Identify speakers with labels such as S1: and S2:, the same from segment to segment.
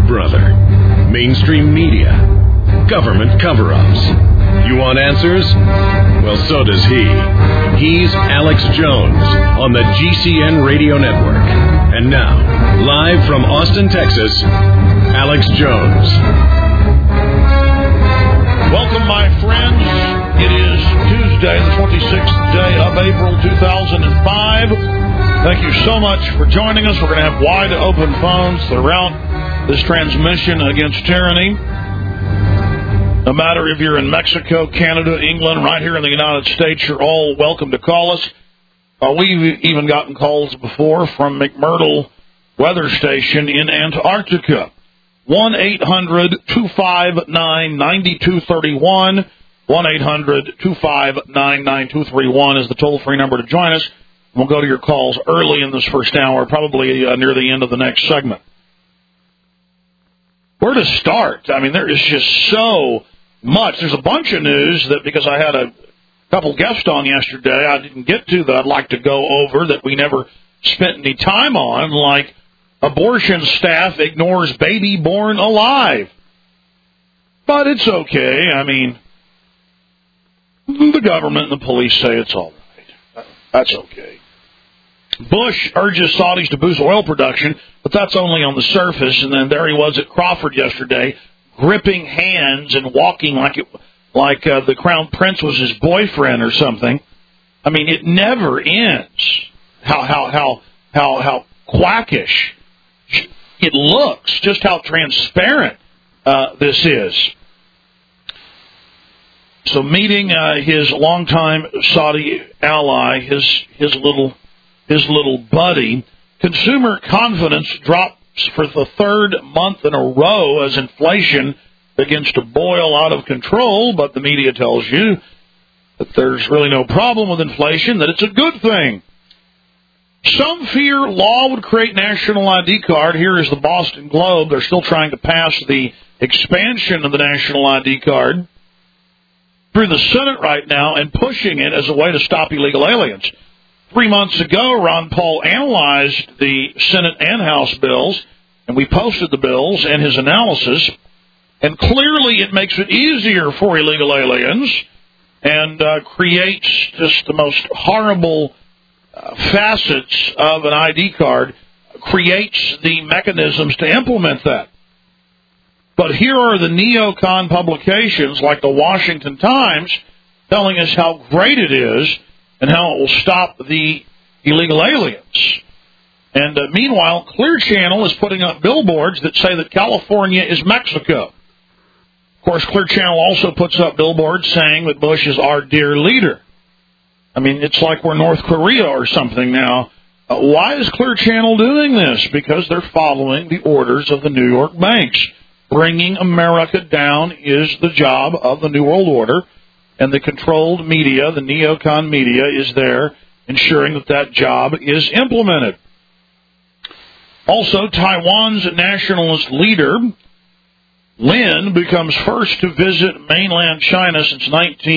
S1: Big Brother, mainstream media, government cover-ups. You want answers? Well, so does he. He's Alex Jones on the GCN Radio Network. And now, live from Austin, Texas, Alex Jones.
S2: Welcome, my friends. It is Tuesday, the 26th day of April 2005. Thank you so much for joining us. We're going to have wide open phones throughout this transmission against tyranny. No matter if you're in Mexico, Canada, England, right here in the United States, you're all welcome to call us. We've even gotten calls before from McMurdo Weather Station in Antarctica. 1-800-259-9231. 1-800-259-9231 is the toll-free number to join us. We'll go to your calls early in this first hour, probably near the end of the next segment. Where to start? I mean, there is just so much. There's a bunch of news that, because I had a couple guests on yesterday, I didn't get to that I'd like to go over that we never spent any time on, like abortion staff ignores baby born alive. But it's okay. I mean, the government and the police say it's all right. That's okay. Bush urges Saudis to boost oil production, but that's only on the surface. And then there he was at Crawford yesterday, gripping hands and walking like the Crown Prince was his boyfriend or something. I mean, it never ends. How quackish it looks. Just how transparent this is. So meeting his longtime Saudi ally, his little buddy, consumer confidence drops for the third month in a row as inflation begins to boil out of control, but the media tells you that there's really no problem with inflation, that it's a good thing. Some fear law would create national ID card. Here is the Boston Globe. They're still trying to pass the expansion of the national ID card through the Senate right now and pushing it as a way to stop illegal aliens. 3 months ago, Ron Paul analyzed the Senate and House bills, and we posted the bills and his analysis, and clearly it makes it easier for illegal aliens and creates just the most horrible facets of an ID card, creates the mechanisms to implement that. But here are the neocon publications like the Washington Times telling us how great it is and how it will stop the illegal aliens. And meanwhile, Clear Channel is putting up billboards that say that California is Mexico. Of course, Clear Channel also puts up billboards saying that Bush is our dear leader. I mean, it's like we're North Korea or something now. Why is Clear Channel doing this? Because they're following the orders of the New York banks. Bringing America down is the job of the New World Order, and the controlled media, the neocon media, is there ensuring that that job is implemented. Also, Taiwan's nationalist leader, Lin, becomes first to visit mainland China since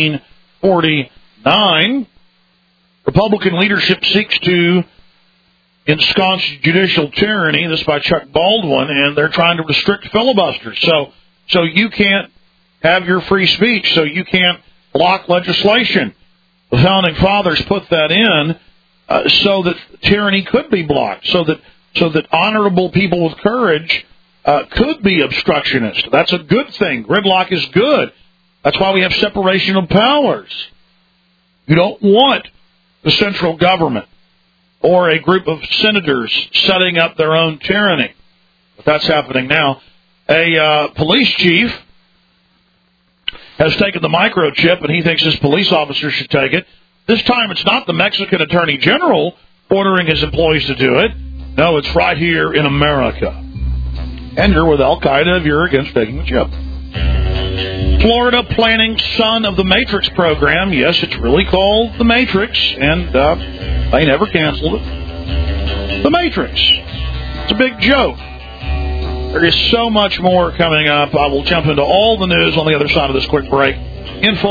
S2: 1949. Republican leadership seeks to ensconce judicial tyranny, this by Chuck Baldwin, and they're trying to restrict filibusters. So you can't have your free speech, so you can't block legislation. The Founding Fathers put that in so that tyranny could be blocked, so that honorable people with courage could be obstructionist. That's a good thing. Gridlock is good. That's why we have separation of powers. You don't want the central government or a group of senators setting up their own tyranny. But that's happening now. A police chief has taken the microchip, and he thinks his police officer should take it. This time it's not the Mexican Attorney General ordering his employees to do it. No, it's right here in America. And you're with Al-Qaeda if you're against taking the chip. Florida planning Son of the Matrix program. Yes, it's really called The Matrix, and they never canceled it. The Matrix. It's a big joke. There is so much more coming up. I will jump into all the news on the other side of this quick break.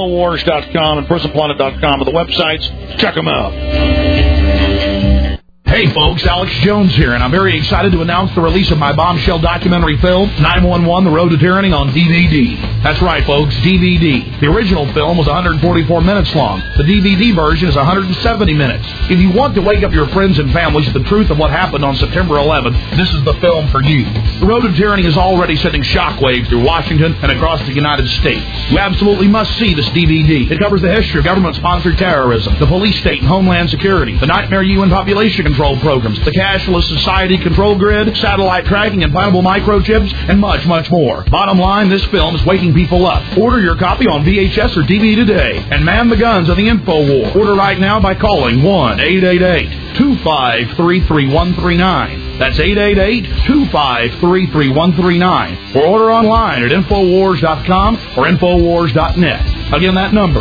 S2: Infowars.com and PrisonPlanet.com are the websites. Check them out.
S3: Hey folks, Alex Jones here, and I'm very excited to announce the release of my bombshell documentary film, 911: The Road to Tyranny, on DVD. That's right folks, DVD. The original film was 144 minutes long. The DVD version is 170 minutes. If you want to wake up your friends and families to the truth of what happened on September 11th, this is the film for you. The Road to Tyranny is already sending shockwaves through Washington and across the United States. You absolutely must see this DVD. It covers the history of government-sponsored terrorism, the police state and homeland security, the nightmare UN population control programs, the cashless society control grid, satellite tracking, implantable microchips, and much, much more. Bottom line, this film is waking people up. Order your copy on VHS or DVD today and man the guns of the info war. Order right now by calling 1-888-253-3139. That's 888-253-3139. Or order online at Infowars.com or Infowars.net. Again, that number,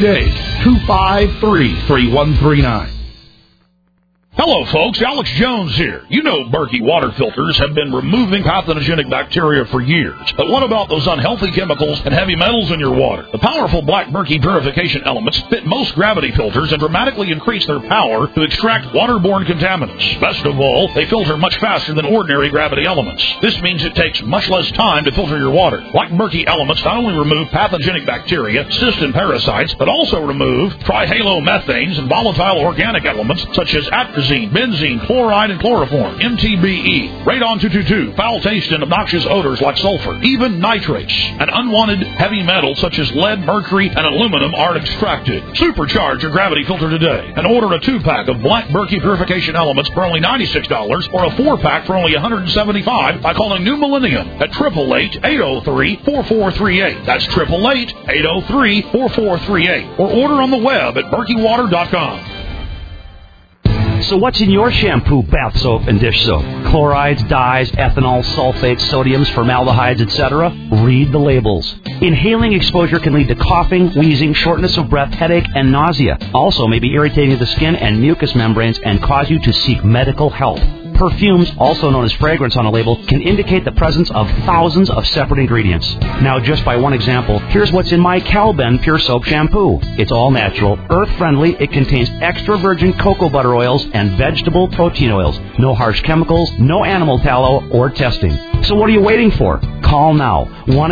S3: 888-253-3139.
S2: Hello, folks. Alex Jones here. You know Berkey water filters have been removing pathogenic bacteria for years. But what about those unhealthy chemicals and heavy metals in your water? The powerful Black Berkey purification elements fit most gravity filters and dramatically increase their power to extract waterborne contaminants. Best of all, they filter much faster than ordinary gravity elements. This means it takes much less time to filter your water. Black Berkey elements not only remove pathogenic bacteria, cysts, and parasites, but also remove trihalomethanes and volatile organic elements such as atrazine, benzene, chloride, and chloroform, MTBE, radon 222, foul taste and obnoxious odors like sulfur, even nitrates, and unwanted heavy metals such as lead, mercury, and aluminum are extracted. Supercharge your gravity filter today and order a 2-pack of Black Berkey purification elements for only $96 or a 4-pack for only $175 by calling New Millennium at 888-803-4438. That's 888-803-4438. Or order on the web at berkeywater.com.
S4: So what's in your shampoo, bath soap, and dish soap? Chlorides, dyes, ethanol, sulfates, sodiums, formaldehydes, etc.? Read the labels. Inhaling exposure can lead to coughing, wheezing, shortness of breath, headache, and nausea. Also may be irritating to the skin and mucous membranes and cause you to seek medical help. Perfumes, also known as fragrance on a label, can indicate the presence of thousands of separate ingredients. Now, just by one example, here's what's in my Calben Pure Soap Shampoo. It's all natural, earth-friendly, it contains extra virgin cocoa butter oils and vegetable protein oils. No harsh chemicals, no animal tallow, or testing. So what are you waiting for? Call now,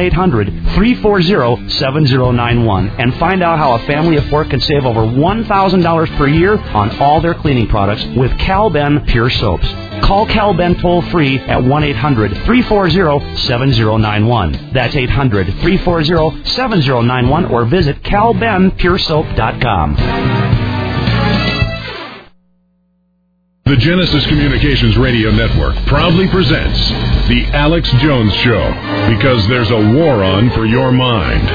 S4: 1-800-340-7091, and find out how a family of 4 can save over $1,000 per year on all their cleaning products with Calben Pure Soaps. Call Calben toll-free at 1-800-340-7091. That's 800-340-7091, or visit calbenpuresoap.com.
S1: The Genesis Communications Radio Network proudly presents The Alex Jones Show, because there's a war on for your mind.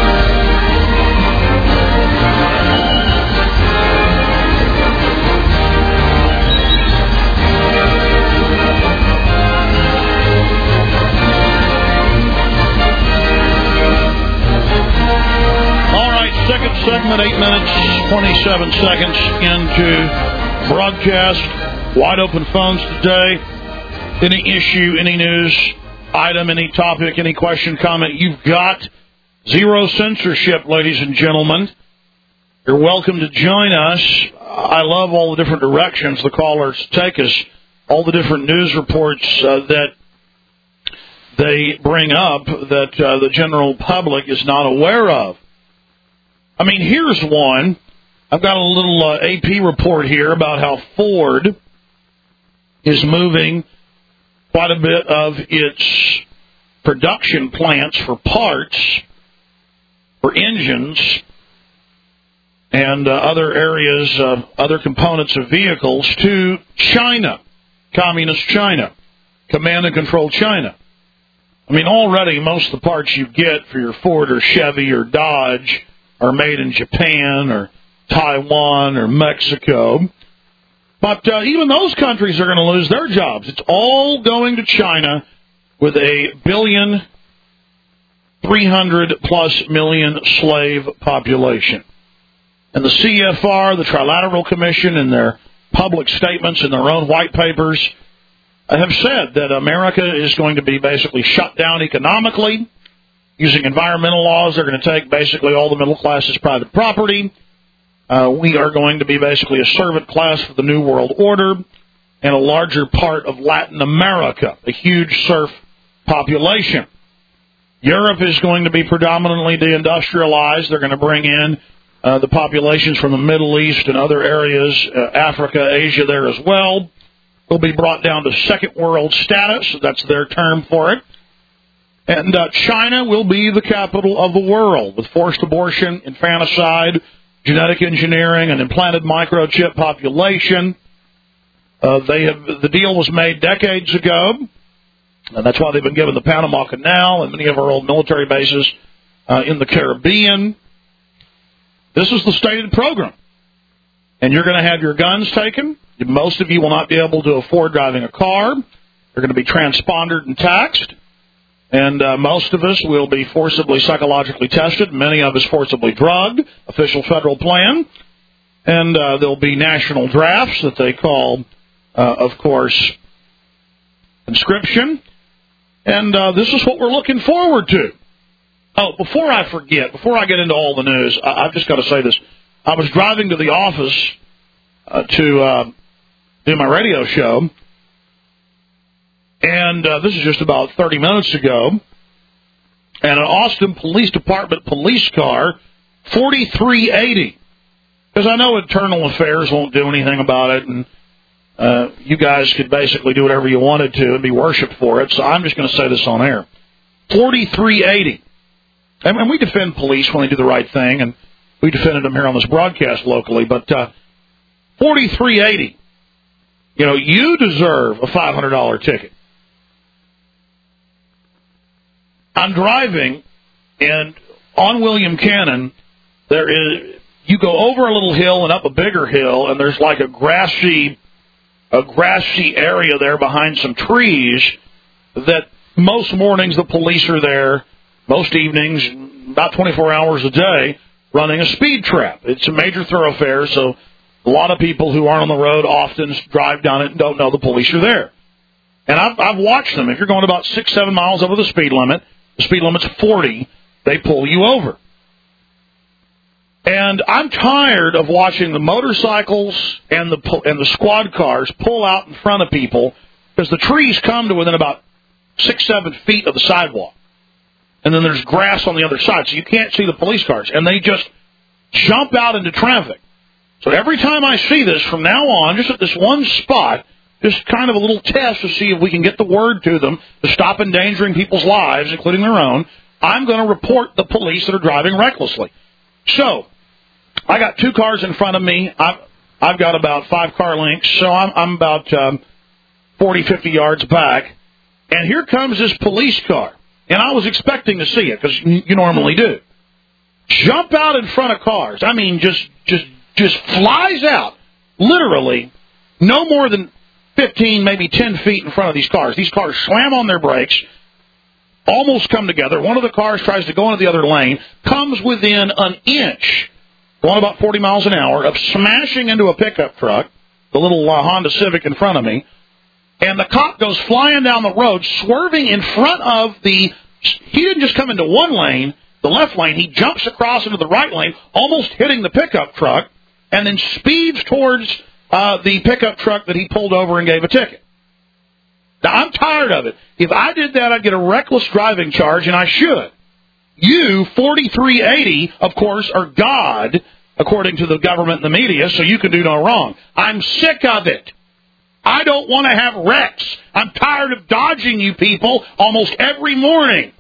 S2: All right, second segment, 8 minutes, 27 seconds into broadcast. Wide open phones today. Any issue, any news item, any topic, any question, comment you've got. Zero censorship, ladies and gentlemen. You're welcome to join us. I love all the different directions the callers take us, all the different news reports that they bring up that the general public is not aware of. I mean, here's one. I've got a little AP report here about how Ford is moving quite a bit of its production plants for parts, for engines, and other areas, other components of vehicles to China, communist China, command and control China. I mean, already most of the parts you get for your Ford or Chevy or Dodge are made in Japan or Taiwan or Mexico. But even those countries are going to lose their jobs. It's all going to China with a 1,300+ million slave population. And the CFR, the Trilateral Commission, in their public statements, in their own white papers, have said that America is going to be basically shut down economically. Using environmental laws, they're going to take basically all the middle class's private property. We are going to be basically a servant class for the New World Order. and a larger part of Latin America, a huge surf population. Europe is going to be predominantly deindustrialized. They're going to bring in the populations from the Middle East and other areas, Africa, Asia there as well. Will be brought down to second world status. That's their term for it. And China will be the capital of the world with forced abortion, infanticide, genetic engineering, an implanted microchip population. The deal was made decades ago, and that's why they've been given the Panama Canal and many of our old military bases in the Caribbean. This is the stated program. And you're going to have your guns taken. Most of you will not be able to afford driving a car. They're going to be transpondered and taxed. And most of us will be forcibly psychologically tested. Many of us forcibly drugged. Official federal plan. And there'll be national drafts that they call, of course, conscription. And this is what we're looking forward to. Oh, before I forget, before I get into all the news, I've just got to say this. I was driving to the office to do my radio show, and this is just about 30 minutes ago, and an Austin Police Department police car, 4380, because I know Internal Affairs won't do anything about it, and you guys could basically do whatever you wanted to and be worshipped for it, so I'm just going to say this on air. 4380. And we defend police when they do the right thing, and we defended them here on this broadcast locally, but 4380. You know, you deserve a $500 ticket. I'm driving, and on William Cannon, you go over a little hill and up a bigger hill, and there's like a grassy area there behind some trees that most mornings the police are there, most evenings, about 24 hours a day, running a speed trap. It's a major thoroughfare, so a lot of people who aren't on the road often drive down it and don't know the police are there. And I've watched them. If you're going about 6-7 miles over the speed limit's 40, they pull you over. And I'm tired of watching the motorcycles and the squad cars pull out in front of people because the trees come to within about 6-7 feet of the sidewalk. And then there's grass on the other side, so you can't see the police cars. And they just jump out into traffic. So every time I see this from now on, just at this one spot, just kind of a little test to see if we can get the word to them to stop endangering people's lives, including their own, I'm going to report the police that are driving recklessly. So, I got 2 cars in front of me. I've got about 5 car lengths, so I'm about 40, 50 yards back. And here comes this police car. And I was expecting to see it, because you normally do. Jump out in front of cars. I mean, just flies out, literally, no more than 15, maybe 10 feet in front of these cars. These cars slam on their brakes, almost come together. One of the cars tries to go into the other lane, comes within an inch, going about 40 miles an hour, of smashing into a pickup truck, the little Honda Civic in front of me, and the cop goes flying down the road, swerving in front of he didn't just come into one lane, the left lane, he jumps across into the right lane, almost hitting the pickup truck, and then speeds towards the pickup truck that he pulled over and gave a ticket. Now, I'm tired of it. If I did that, I'd get a reckless driving charge, and I should. You, 4380, of course, are God, according to the government and the media, so you can do no wrong. I'm sick of it. I don't want to have wrecks. I'm tired of dodging you people almost every morning.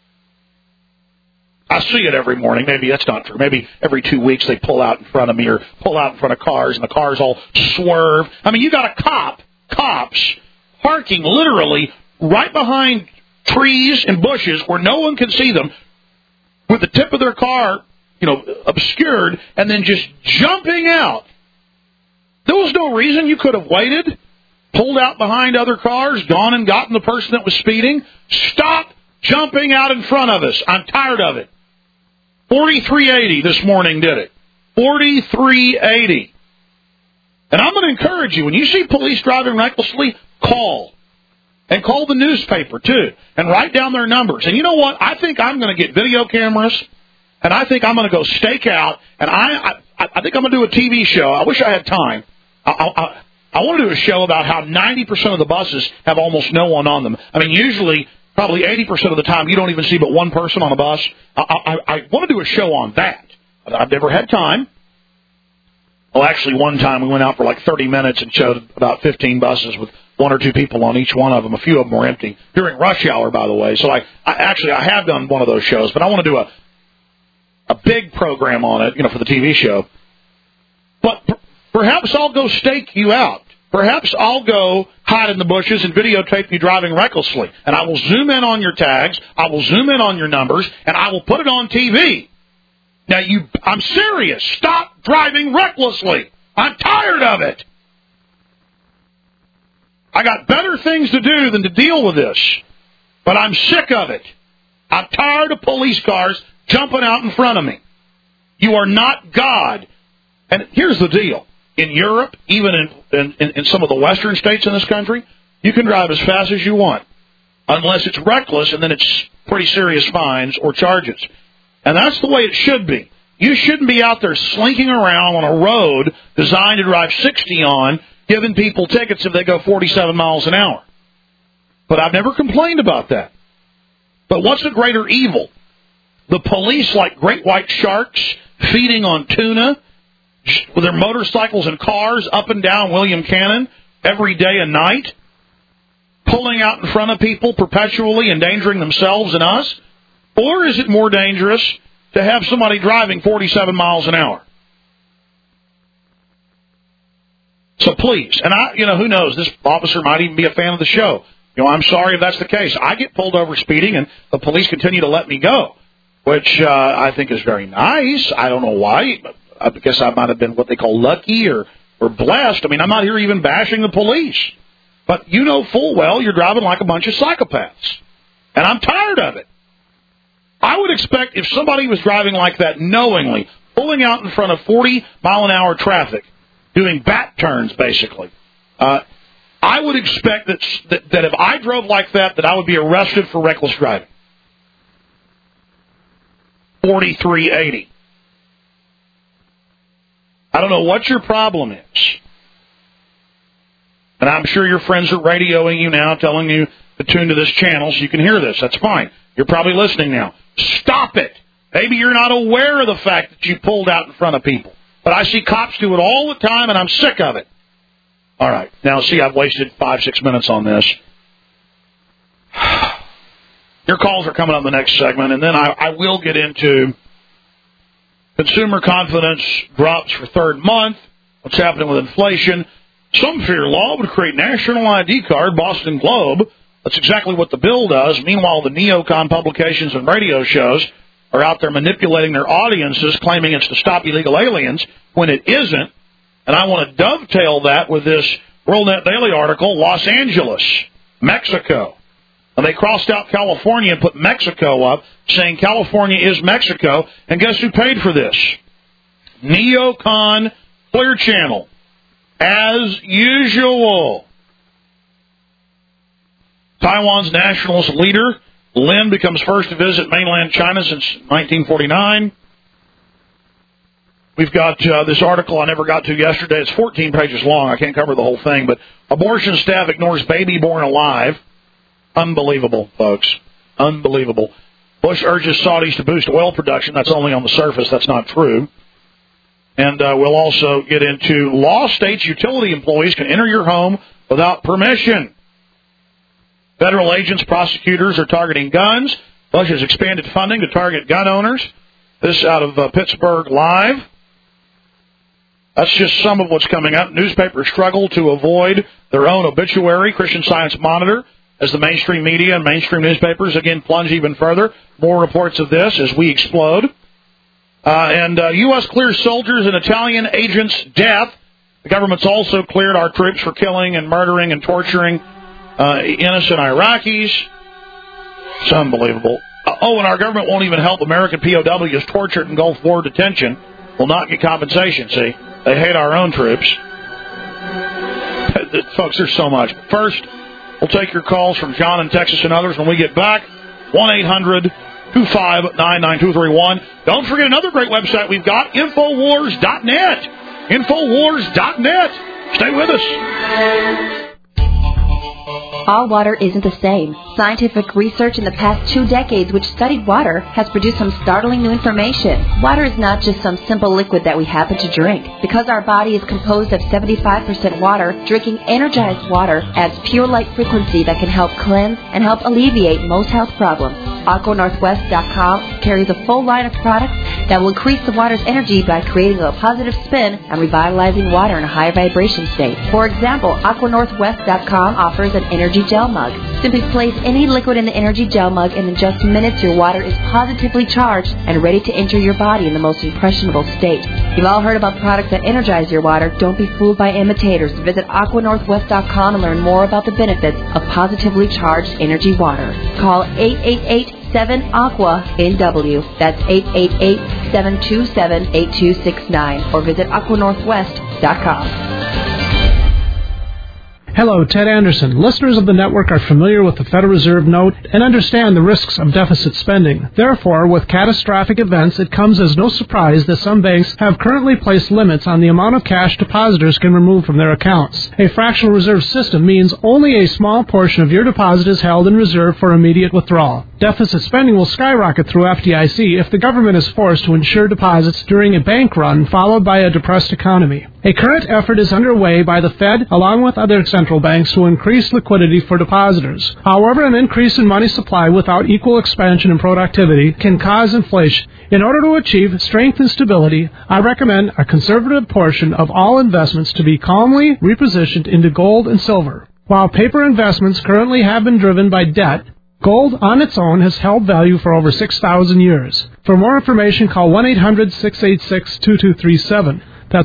S2: I see it every morning. Maybe that's not true. Maybe every 2 weeks they pull out in front of me or pull out in front of cars and the cars all swerve. I mean, you got cops parking literally right behind trees and bushes where no one can see them with the tip of their car, obscured, and then just jumping out. There was no reason. You could have waited, pulled out behind other cars, gone and gotten the person that was speeding. Stop jumping out in front of us. I'm tired of it. 4380 this morning did it. 4380. And I'm going to encourage you, when you see police driving recklessly, call. And call the newspaper, too. And write down their numbers. And you know what? I think I'm going to get video cameras. And I think I'm going to go stake out. And I think I'm going to do a TV show. I wish I had time. I want to do a show about how 90% of the buses have almost no one on them. I mean, usually, probably 80% of the time, you don't even see but one person on a bus. I want to do a show on that. I've never had time. Well, actually, one time we went out for like 30 minutes and showed about 15 buses with one or two people on each one of them. A few of them were empty during rush hour, by the way. So I have done one of those shows, but I want to do a big program on it, for the TV show. But perhaps I'll go stake you out. Perhaps I'll go hide in the bushes and videotape you driving recklessly. And I will zoom in on your tags, I will zoom in on your numbers, and I will put it on TV. Now, I'm serious. Stop driving recklessly. I'm tired of it. I got better things to do than to deal with this. But I'm sick of it. I'm tired of police cars jumping out in front of me. You are not God. And here's the deal. In Europe, even in some of the western states in this country, you can drive as fast as you want, unless it's reckless, and then it's pretty serious fines or charges. And that's the way it should be. You shouldn't be out there slinking around on a road designed to drive 60 on, giving people tickets if they go 47 miles an hour. But I've never complained about that. But what's a greater evil? The police like great white sharks feeding on tuna with their motorcycles and cars up and down William Cannon every day and night, pulling out in front of people perpetually, endangering themselves and us? Or is it more dangerous to have somebody driving 47 miles an hour? So please, and who knows, this officer might even be a fan of the show. I'm sorry if that's the case. I get pulled over speeding, and the police continue to let me go, which I think is very nice. I don't know why. I guess I might have been what they call lucky or blessed. I mean, I'm not here even bashing the police. But you know full well you're driving like a bunch of psychopaths. And I'm tired of it. I would expect if somebody was driving like that knowingly, pulling out in front of 40-mile-an-hour traffic, doing bat turns, basically, I would expect that if I drove like that I would be arrested for reckless driving. 4380. I don't know what your problem is. And I'm sure your friends are radioing you now, telling you to tune to this channel so you can hear this. That's fine. You're probably listening now. Stop it. Maybe you're not aware of the fact that you pulled out in front of people. But I see cops do it all the time, and I'm sick of it. All right. Now, see, I've wasted 5-6 minutes on this. Your calls are coming up in the next segment, and then I will get into consumer confidence drops for third month, what's happening with inflation. Some fear law would create national ID card, Boston Globe. That's exactly what the bill does. Meanwhile, the neocon publications and radio shows are out there manipulating their audiences, claiming it's to stop illegal aliens, when it isn't. And I want to dovetail that with this WorldNet Daily article, Los Angeles, Mexico. And they crossed out California and put Mexico up, saying California is Mexico. And guess who paid for this? Neocon Clear Channel. As usual. Taiwan's nationalist leader, Lin, becomes first to visit mainland China since 1949. We've got this article I never got to yesterday. It's 14 pages long. I can't cover the whole thing. But abortion staff ignores baby born alive. Unbelievable, folks. Unbelievable. Bush urges Saudis to boost oil production. That's only on the surface. That's not true. And we'll also get into law states utility employees can enter your home without permission. Federal agents, prosecutors are targeting guns. Bush has expanded funding to target gun owners. This out of Pittsburgh Live. That's just some of what's coming up. Newspapers struggle to avoid their own obituary. Christian Science Monitor, as the mainstream media and mainstream newspapers, again, plunge even further. More reports of this as we explode. And U.S. clears soldiers and Italian agents' death. The government's also cleared our troops for killing and murdering and torturing innocent Iraqis. It's unbelievable. And our government won't even help American POWs tortured in Gulf War detention. Will not get compensation, see. They hate our own troops. Folks, there's so much. First, we'll take your calls from John in Texas and others when we get back. 1-800-259-9231. Don't forget another great website we've got, Infowars.net. Infowars.net. Stay with us.
S5: All water isn't the same. Scientific research in the past 2 decades which studied water has produced some startling new information. Water is not just some simple liquid that we happen to drink. Because our body is composed of 75% water, drinking energized water adds pure light frequency that can help cleanse and help alleviate most health problems. AquaNorthwest.com carries a full line of products that will increase the water's energy by creating a positive spin and revitalizing water in a high vibration state. For example, AquaNorthwest.com offers an energy gel mug. Simply place any liquid in the energy gel mug, and in just minutes your water is positively charged and ready to enter your body in the most impressionable state. You've all heard about products that energize your water. Don't be fooled by imitators. Visit AquaNorthwest.com and learn more about the benefits of positively charged energy water. Call 888-7-AQUA-NW. That's 888-727-8269. Or visit AquaNorthwest.com.
S6: Hello, Ted Anderson. Listeners of the network are familiar with the Federal Reserve note and understand the risks of deficit spending. Therefore, with catastrophic events, it comes as no surprise that some banks have currently placed limits on the amount of cash depositors can remove from their accounts. A fractional reserve system means only a small portion of your deposit is held in reserve for immediate withdrawal. Deficit spending will skyrocket through FDIC if the government is forced to insure deposits during a bank run followed by a depressed economy. A current effort is underway by the Fed along with other central banks to increase liquidity for depositors. However, an increase in money supply without equal expansion in productivity can cause inflation. In order to achieve strength and stability, I recommend a conservative portion of all investments to be calmly repositioned into gold and silver. While paper investments currently have been driven by debt, gold on its own has held value for over 6,000 years. For more information, call 1-800-686-2237. That's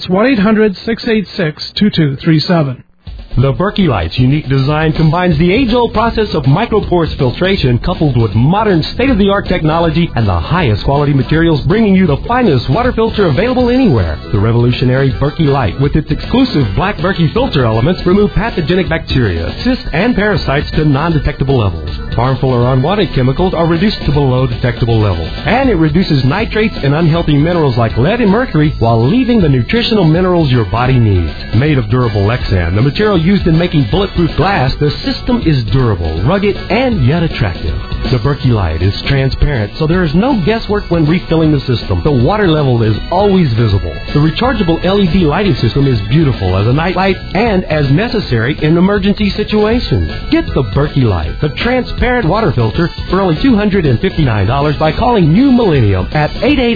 S6: 1-800-686-2237.
S7: The Berkey Light's unique design combines the age-old process of microporous filtration coupled with modern state-of-the-art technology and the highest quality materials, bringing you the finest water filter available anywhere. The revolutionary Berkey Light, with its exclusive black Berkey filter elements, remove pathogenic bacteria, cysts, and parasites to non-detectable levels. Harmful or unwanted chemicals are reduced to below detectable levels. And it reduces nitrates and unhealthy minerals like lead and mercury while leaving the nutritional minerals your body needs. Made of durable Lexan, the material used in making bulletproof glass, the system is durable, rugged, and yet attractive. The Berkey Light is transparent, so there is no guesswork when refilling the system. The water level is always visible. The rechargeable LED lighting system is beautiful as a night light and as necessary in emergency situations. Get the Berkey Light, the transparent water filter, for only $259 by calling New Millennium at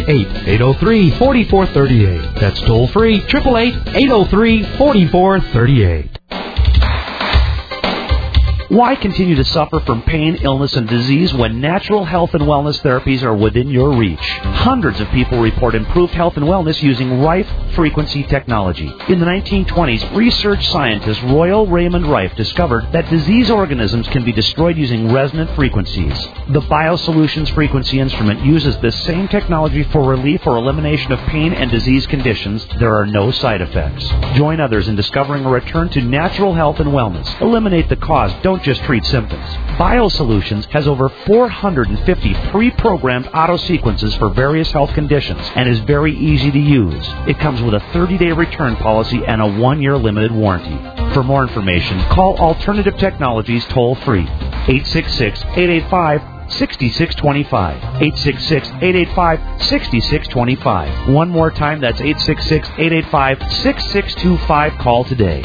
S7: 888-803-4438. That's toll free, 888-803-4438.
S4: Why continue to suffer from pain, illness, and disease when natural health and wellness therapies are within your reach? Hundreds of people report improved health and wellness using Rife frequency technology. In the 1920s, research scientist Royal Raymond Rife discovered that disease organisms can be destroyed using resonant frequencies. The BioSolutions frequency instrument uses this same technology for relief or elimination of pain and disease conditions. There are no side effects. Join others in discovering a return to natural health and wellness. Eliminate the cause. Don't just treat symptoms. BioSolutions has over 450 pre-programmed auto sequences for various health conditions and is very easy to use. It comes with a 30-day return policy and a 1-year limited warranty. For more information, call Alternative Technologies toll-free, 866-885-6625. 866-885-6625. One more time, that's 866-885-6625. Call today.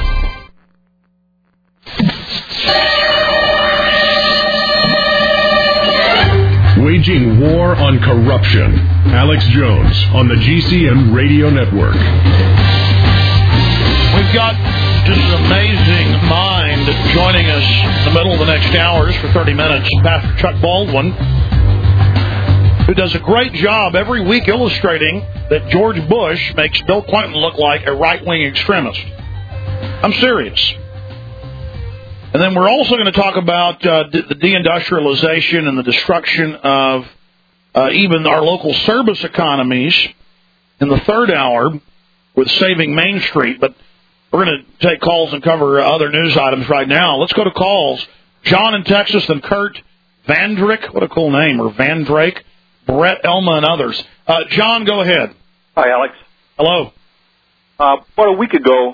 S1: Waging war on corruption. Alex Jones on the GCN Radio Network.
S2: We've got just an amazing mind joining us in the middle of the next hours for 30 minutes. Pastor Chuck Baldwin, who does a great job every week illustrating that George Bush makes Bill Clinton look like a right-wing extremist. I'm serious. And then we're also going to talk about the deindustrialization and the destruction of even our local service economies in the third hour with Saving Main Street. But we're going to take calls and cover other news items right now. Let's go to calls. John in Texas, then Kurt Vandrick. What a cool name. Or Van Drake, Brett, Elma, and others. John, go ahead.
S8: Hi, Alex.
S2: Hello.
S8: About a week ago,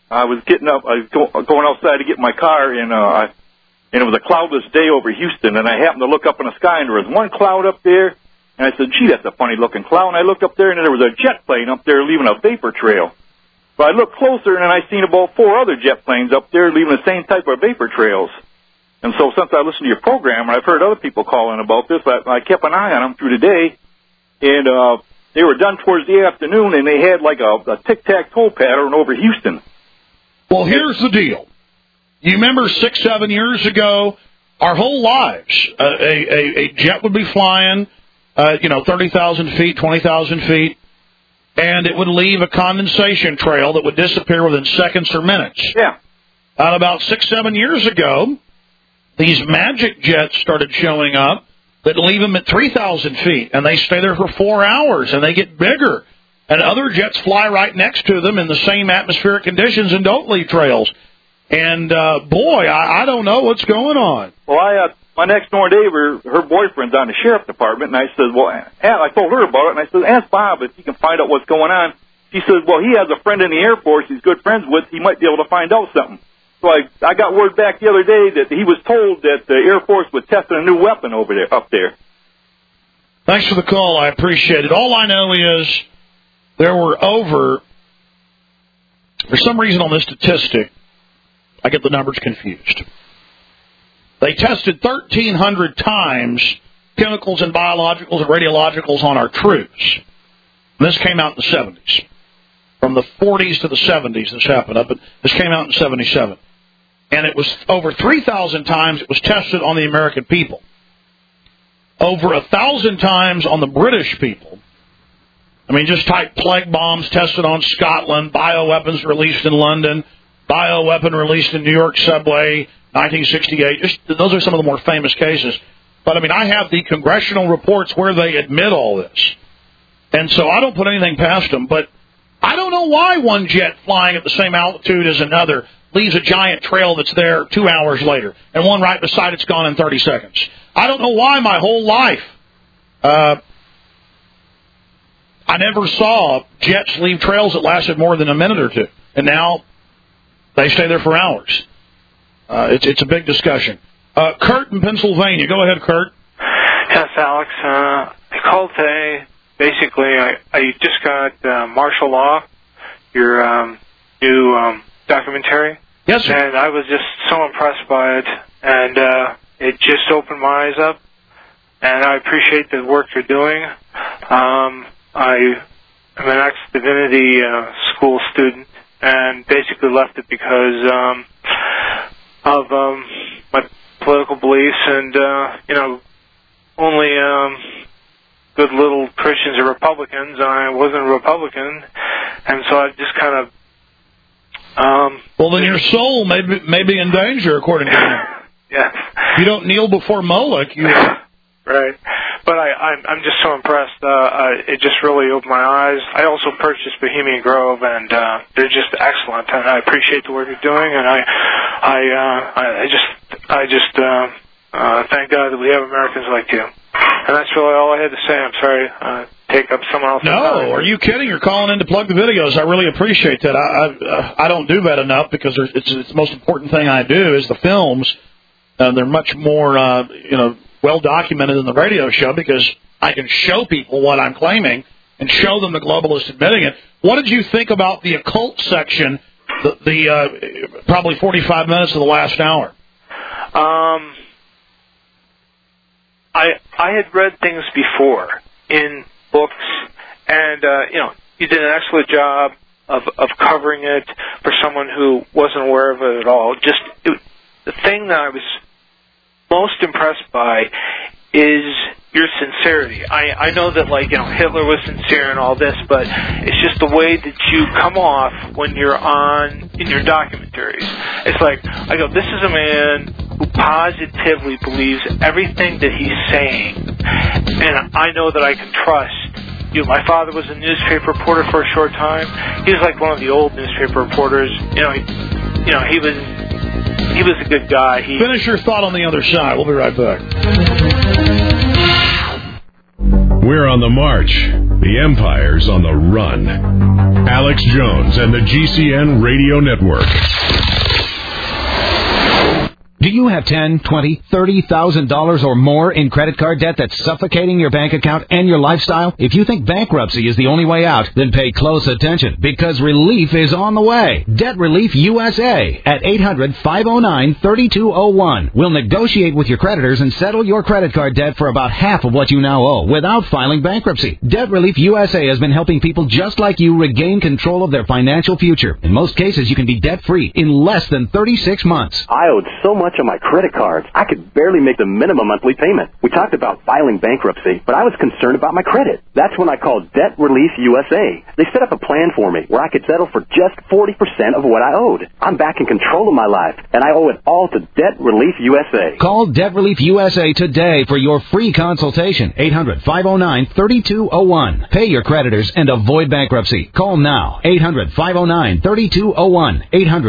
S8: I was getting up, I was going outside to get my car, and it was a cloudless day over Houston, and I happened to look up in the sky, and there was one cloud up there, and I said, gee, that's a funny-looking cloud, and I looked up there, and there was a jet plane up there leaving a vapor trail. So I looked closer, and I seen about 4 other jet planes up there leaving the same type of vapor trails. And so since I listened to your program, and I've heard other people calling about this, I kept an eye on them through the day, and they were done towards the afternoon, and they had like a tic-tac-toe pattern over Houston.
S2: Well, here's the deal. You remember 6-7 years ago, our whole lives, a jet would be flying, 30,000 feet, 20,000 feet, and it would leave a condensation trail that would disappear within seconds or minutes.
S8: Yeah.
S2: And about 6-7 years ago, these magic jets started showing up that leave them at 3,000 feet, and they stay there for 4 hours, and they get bigger. And other jets fly right next to them in the same atmospheric conditions and don't leave trails. And, boy, I don't know what's going on.
S8: Well, my next-door neighbor, her boyfriend's on the sheriff department, and I said, well, I told her about it, and I said, ask Bob if he can find out what's going on. She says, well, he has a friend in the Air Force he's good friends with. He might be able to find out something. So I got word back the other day that he was told that the Air Force was testing a new weapon up there.
S2: Thanks for the call. I appreciate it. All I know is there were for some reason on this statistic, I get the numbers confused. They tested 1,300 times chemicals and biologicals and radiologicals on our troops. And this came out in the 70s. From the 40s to the 70s this happened. But this came out in 77. And it was over 3,000 times it was tested on the American people. Over 1,000 times on the British people. I mean, just type plague bombs tested on Scotland, bioweapons released in London, bioweapon released in New York subway, 1968. Those are some of the more famous cases. But, I mean, I have the congressional reports where they admit all this. And so I don't put anything past them. But I don't know why one jet flying at the same altitude as another leaves a giant trail that's there 2 hours later, and one right beside it's gone in 30 seconds. I don't know why my whole life I never saw jets leave trails that lasted more than a minute or two, and now they stay there for hours. It's a big discussion. Kurt in Pennsylvania. Go ahead, Kurt.
S9: Yes, Alex. I called today. Basically, I just got Martial Law, your new documentary.
S2: Yes, sir.
S9: And I was just so impressed by it, and it just opened my eyes up, and I appreciate the work you're doing. I'm an ex-divinity school student, and basically left it because of my political beliefs, and, only good little Christians are Republicans, and I wasn't a Republican, and so I just kind of...
S2: well, then your soul may be in danger, according to him.
S9: Yes.
S2: If you don't kneel before Moloch, you...
S9: Right. But I'm just so impressed. It just really opened my eyes. I also purchased Bohemian Grove, and they're just excellent, and I appreciate the work you're doing, and I just thank God that we have Americans like you. And that's really all I had to say. I'm sorry take up someone else's time.
S2: No, are you kidding? You're calling in to plug the videos. I really appreciate that. I don't do that enough because it's the most important thing I do is the films. They're much more well documented in the radio show because I can show people what I'm claiming and show them the globalists admitting it. What did you think about the occult section, the probably 45 minutes of the last hour?
S9: I had read things before in books, and you did an excellent job of covering it for someone who wasn't aware of it at all. The thing that I was most impressed by is your sincerity. I know that Hitler was sincere and all this, but it's just the way that you come off when you're in your documentaries. It's like I go, this is a man who positively believes everything that he's saying, and I know that I can trust you. My father was a newspaper reporter for a short time. He was like one of the old newspaper reporters. He was a good guy.
S2: Finish your thought on the other side. We'll be right back.
S1: We're on the march. The empire's on the run. Alex Jones and the GCN Radio Network.
S10: Do you have $10,000, $20,000, $30,000 or more in credit card debt that's suffocating your bank account and your lifestyle? If you think bankruptcy is the only way out, then pay close attention, because relief is on the way. Debt Relief USA at 800-509-3201 will negotiate with your creditors and settle your credit card debt for about half of what you now owe without filing bankruptcy. Debt Relief USA has been helping people just like you regain control of their financial future. In most cases, you can be debt-free in less than 36 months.
S11: I owed so much on my credit cards, I could barely make the minimum monthly payment. We talked about filing bankruptcy, but I was concerned about my credit. That's when I called Debt Relief USA. They set up a plan for me where I could settle for just 40% of what I owed. I'm back in control of my life, and I owe it all to Debt Relief USA.
S10: Call Debt Relief USA today for your free consultation. 800-509-3201. Pay your creditors and avoid bankruptcy. Call now. 800-509-3201.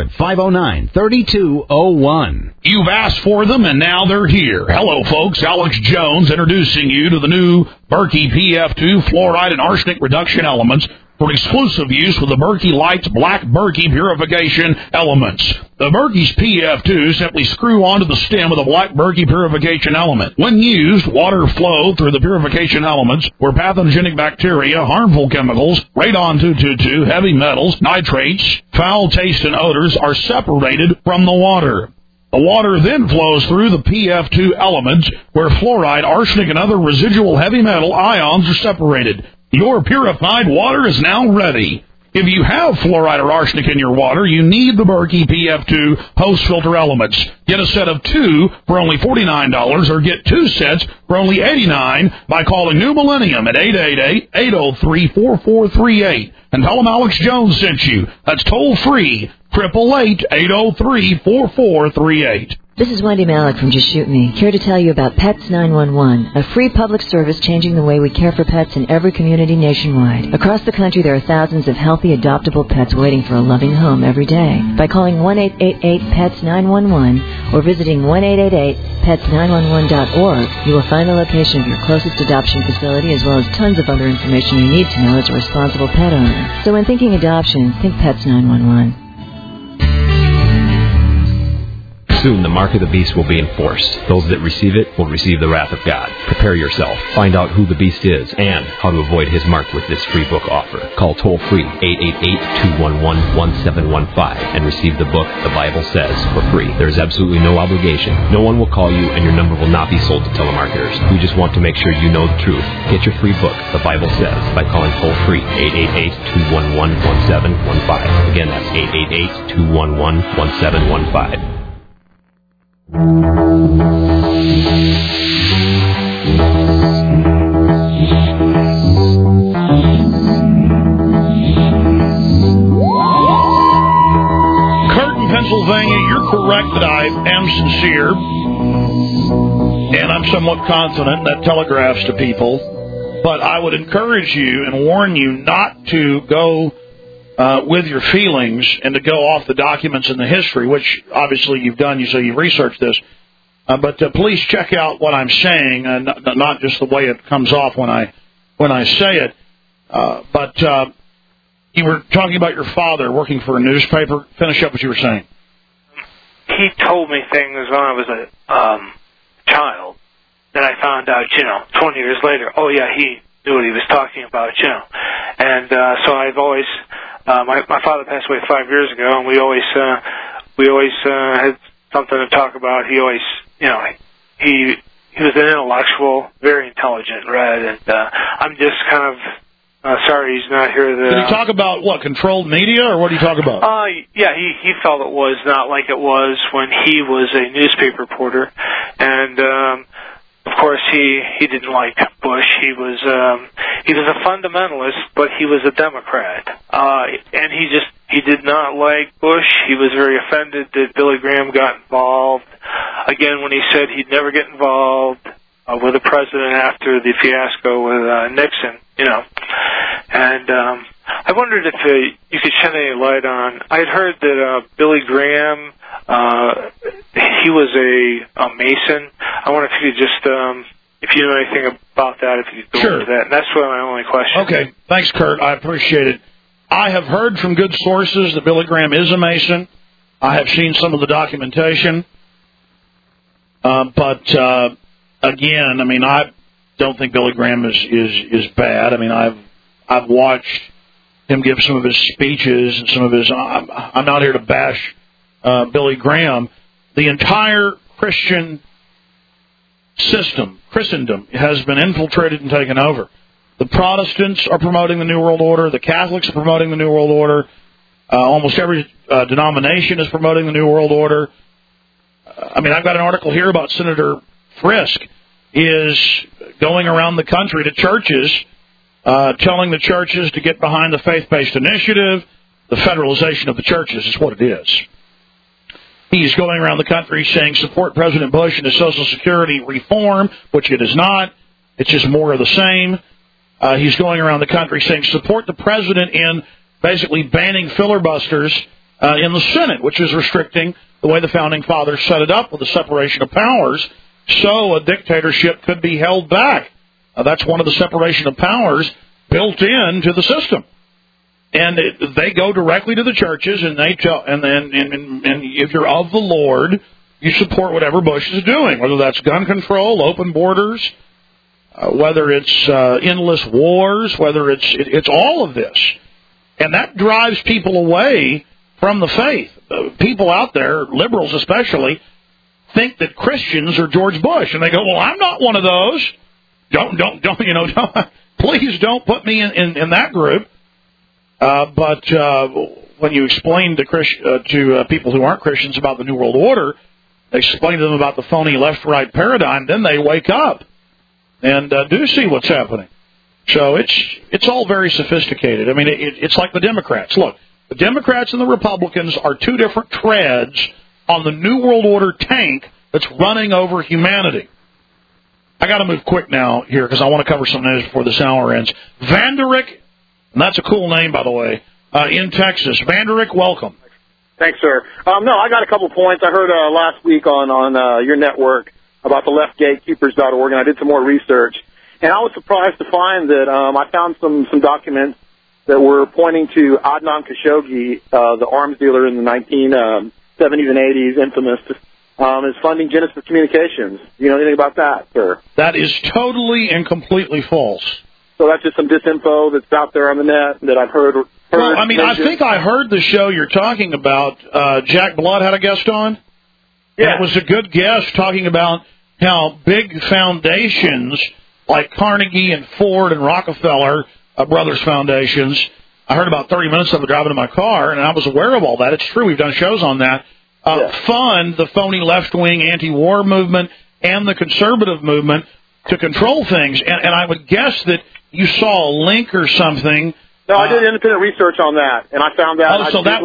S10: 800-509-3201.
S2: You've asked for them, and now they're here. Hello, folks. Alex Jones introducing you to the new Berkey PF2 fluoride and arsenic reduction elements for exclusive use with the Berkey Lights Black Berkey purification elements. The Berkey's PF2 simply screw onto the stem of the Black Berkey purification element. When used, water flow through the purification elements where pathogenic bacteria, harmful chemicals, radon-222, heavy metals, nitrates, foul taste, and odors are separated from the water. The water then flows through the PF2 elements where fluoride, arsenic, and other residual heavy metal ions are separated. Your purified water is now ready. If you have fluoride or arsenic in your water, you need the Berkey PF2 host filter elements. Get a set of 2 for only $49 or get 2 sets for only $89 by calling New Millennium at 888-803-4438. And tell them Alex Jones sent you. That's toll free. 888-803-4438.
S12: This is Wendy Malick from Just Shoot Me, here to tell you about Pets 911, a free public service changing the way we care for pets in every community nationwide. Across the country, there are thousands of healthy, adoptable pets waiting for a loving home every day. By calling 1-888-PETS-911 or visiting 1-888-PETS911.org, you will find the location of your closest adoption facility as well as tons of other information you need to know as a responsible pet owner. So when thinking adoption, think Pets 911.
S13: Soon the mark of the beast will be enforced. Those that receive it will receive the wrath of God. Prepare yourself. Find out who the beast is and how to avoid his mark with this free book offer. Call toll-free 888-211-1715 and receive the book The Bible Says for free. There is absolutely no obligation. No one will call you and your number will not be sold to telemarketers. We just want to make sure you know the truth. Get your free book, The Bible Says, by calling toll-free 888-211-1715. Again, that's 888-211-1715.
S2: Curtain Pennsylvania, you're correct that I am sincere, and I'm somewhat confident that telegraphs to people, but I would encourage you and warn you not to go with your feelings and to go off the documents and the history, which obviously you've done. You say you've researched this. But please check out what I'm saying, not just the way it comes off when I say it. But you were talking about your father working for a newspaper. Finish up what you were saying.
S9: He told me things when I was a child that I found out, 20 years later. Oh, yeah, he knew what he was talking about, And so I've always... My father passed away 5 years ago, and we always had something to talk about. He always, he was an intellectual, very intelligent, read, and I'm just kind of sorry he's not here.
S2: Did he talk about what, controlled media, or what did he talk about?
S9: Yeah, he felt it was not like it was when he was a newspaper reporter, and of course he didn't like Bush. He was a fundamentalist, but he was a Democrat, and he did not like Bush. He was very offended that Billy Graham got involved. Again, when he said he'd never get involved with the president after the fiasco with Nixon, And I wondered if you could shed any light on. I had heard that Billy Graham, he was a Mason. I wonder if you could just if you know anything about that, if you could go into that. And that's really my only question.
S2: Okay. Thanks, Kurt. I appreciate it. I have heard from good sources that Billy Graham is a Mason. I have seen some of the documentation. But again, I mean, I don't think Billy Graham is bad. I mean, I've watched him give some of his speeches and some of his. I'm not here to bash Billy Graham. The entire Christian system, Christendom, has been infiltrated and taken over. The Protestants are promoting the New World Order. The Catholics are promoting the New World Order. Almost every denomination is promoting the New World Order. I mean, I've got an article here about Senator Frisk is going around the country to churches, telling the churches to get behind the faith-based initiative. The federalization of the churches is what it is. He's going around the country saying support President Bush and his Social Security reform, which it is not. It's just more of the same. He's going around the country saying support the president in basically banning filibusters in the Senate, which is restricting the way the Founding Fathers set it up with the separation of powers, so a dictatorship could be held back. That's one of the separation of powers built into the system. And they go directly to the churches, and they tell, and if you're of the Lord, you support whatever Bush is doing, whether that's gun control, open borders, whether it's endless wars, whether it's all of this. And that drives people away from the faith. People out there, liberals especially, think that Christians are George Bush, and they go, "Well, I'm not one of those. Please don't put me in that group." But when you explain to people who aren't Christians about the New World Order, explain to them about the phony left-right paradigm, then they wake up and do see what's happening. So it's all very sophisticated. I mean, it's like the Democrats. Look, the Democrats and the Republicans are two different treads on the New World Order tank that's running over humanity. I got to move quick now here because I want to cover some news before this hour ends. Vanderick, and that's a cool name, by the way, in Texas. Vanderick, welcome.
S14: Thanks, sir. No, I got a couple points. I heard last week on your network about the leftgatekeepers.org, and I did some more research. And I was surprised to find that I found some documents that were pointing to Adnan Khashoggi, the arms dealer in the 1970s and 80s, infamous, is funding Genesis Communications. Do you know anything about that, sir?
S2: That is totally and completely false.
S14: So that's just some disinfo that's out there on the net that I've heard.
S2: Well, I mean, I think I heard the show you're talking about. Jack Blood had a guest on. Yeah. And it was a good guest talking about how big foundations like Carnegie and Ford and Rockefeller Brothers Foundations, I heard about 30 minutes of it driving in my car, and I was aware of all that. It's true. We've done shows on that. Fund the phony left-wing anti-war movement and the conservative movement to control things. And I would guess that you saw a link or something.
S14: No, I did independent research on that, and I found out.
S2: Oh, so that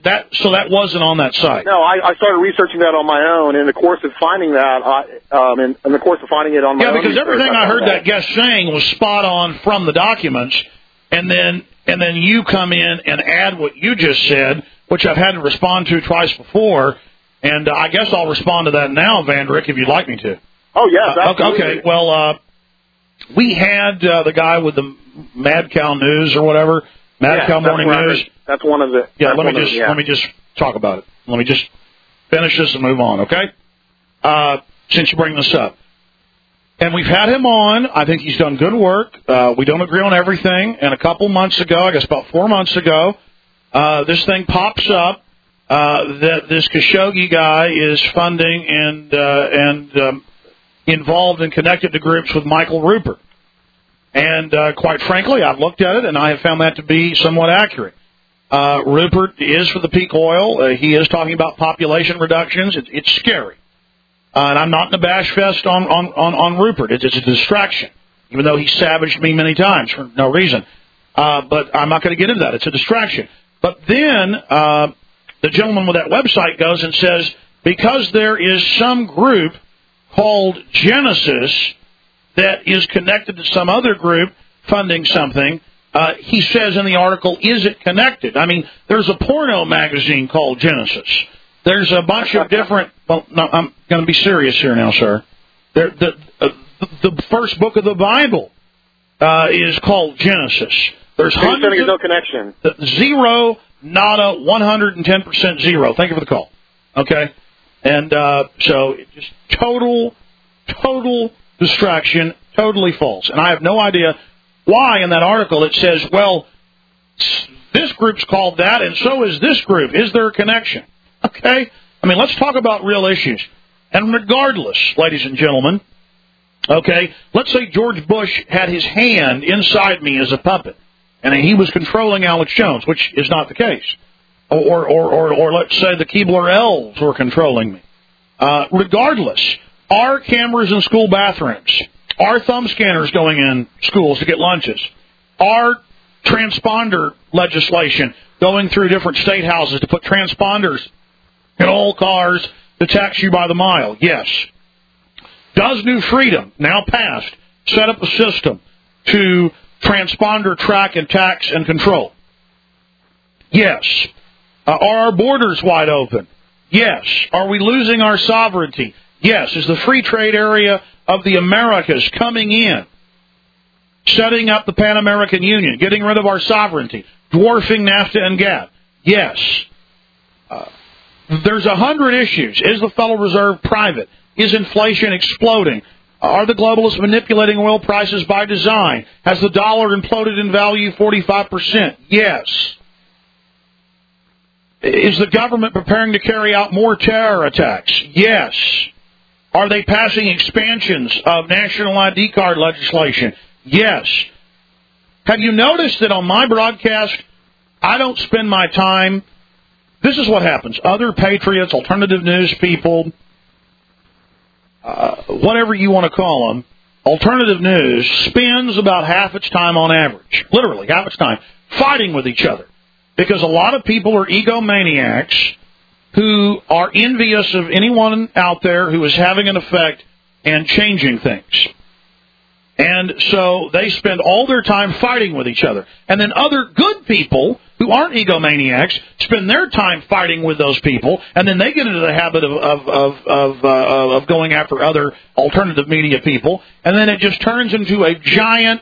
S2: wasn't on that site.
S14: No, I started researching that on my own. In the course of finding that, in the course of finding it on my own.
S2: Yeah, because everything I heard that guest saying was spot on from the documents, and then you come in and add what you just said, which I've had to respond to twice before, and I guess I'll respond to that now, Vanderick, if you'd like me to.
S14: Oh yes, absolutely.
S2: Okay. Well, we had the guy with the Mad Cow News or whatever, Mad Cow Morning News.
S14: That's one of the.
S2: Yeah, let me just talk about it. Let me just finish this and move on, okay? Since you bring this up, and we've had him on. I think he's done good work. We don't agree on everything. And a couple months ago, I guess about 4 months ago, this thing pops up that this Khashoggi guy is funding and involved and connected to groups with Michael Rupert. And quite frankly, I've looked at it, and I have found that to be somewhat accurate. Rupert is for the peak oil. He is talking about population reductions. It's scary. And I'm not in a bash fest on Rupert. It's a distraction, even though he savaged me many times for no reason. But I'm not going to get into that. It's a distraction. But then the gentleman with that website goes and says, because there is some group called Genesis that is connected to some other group funding something, he says in the article, is it connected? I mean, there's a porno magazine called Genesis. There's a bunch of different... Well, no, I'm going to be serious here now, sir. the first book of the Bible is called Genesis. There's hundreds
S14: no connection.
S2: Zero, nada, 110% zero. Thank you for the call. Okay? And so just total distraction, totally false. And I have no idea why in that article it says, well, this group's called that, and so is this group. Is there a connection? Okay? I mean, let's talk about real issues. And regardless, ladies and gentlemen, okay, let's say George Bush had his hand inside me as a puppet, and he was controlling Alex Jones, which is not the case. Or let's say the Keebler elves were controlling me. Regardless, are cameras in school bathrooms? Are thumb scanners going in schools to get lunches? Are transponder legislation going through different state houses to put transponders in all cars to tax you by the mile? Yes. Does New Freedom, now passed, set up a system to transponder, track, and tax and control? Yes. Are our borders wide open? Yes. Are we losing our sovereignty? Yes. Is the free trade area of the Americas coming in, setting up the Pan-American Union, getting rid of our sovereignty, dwarfing NAFTA and GATT? Yes. There's 100 issues. Is the Federal Reserve private? Is inflation exploding? Are the globalists manipulating oil prices by design? Has the dollar imploded in value 45%? Yes. Is the government preparing to carry out more terror attacks? Yes. Are they passing expansions of national ID card legislation? Yes. Have you noticed that on my broadcast, I don't spend my time... This is what happens. Other patriots, alternative news people, whatever you want to call them, alternative news spends about half its time on average, literally half its time, fighting with each other. Because a lot of people are egomaniacs who are envious of anyone out there who is having an effect and changing things. And so they spend all their time fighting with each other. And then other good people who aren't egomaniacs spend their time fighting with those people, and then they get into the habit of going after other alternative media people, and then it just turns into a giant,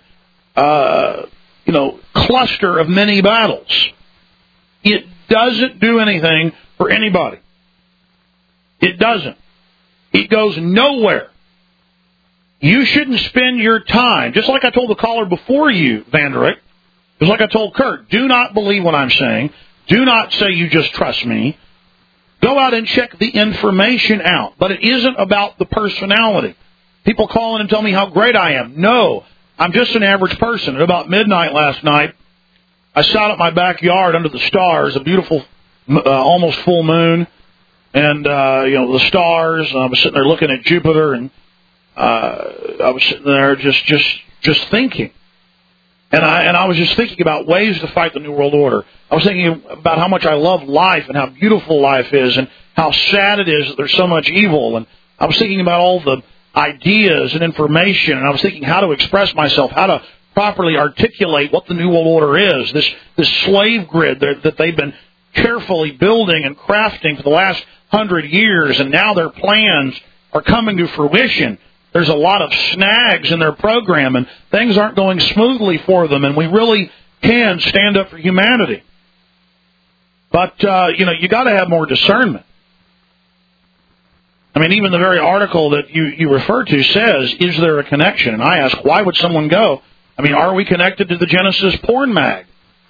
S2: cluster of many battles. It doesn't do anything for anybody. It doesn't. It goes nowhere. You shouldn't spend your time, just like I told the caller before you, Vanderick, just like I told Kurt, do not believe what I'm saying. Do not say you just trust me. Go out and check the information out. But it isn't about the personality. People call in and tell me how great I am. No, I'm just an average person. At about midnight last night, I sat at my backyard under the stars, a beautiful, almost full moon, and the stars. I was sitting there looking at Jupiter, and I was sitting there just thinking. And I was just thinking about ways to fight the New World Order. I was thinking about how much I love life and how beautiful life is and how sad it is that there's so much evil. And I was thinking about all the ideas and information, and I was thinking how to express myself, how to properly articulate what the New World Order is, this slave grid that they've been carefully building and crafting for the last 100 years, and now their plans are coming to fruition. There's a lot of snags in their program, and things aren't going smoothly for them, and we really can stand up for humanity. But, you got to have more discernment. I mean, even the very article that you refer to says, is there a connection? And I ask, why would someone go? I mean, are we connected to the Genesis porn mag?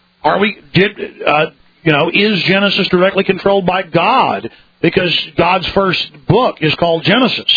S2: Is Genesis directly controlled by God? Because God's first book is called Genesis.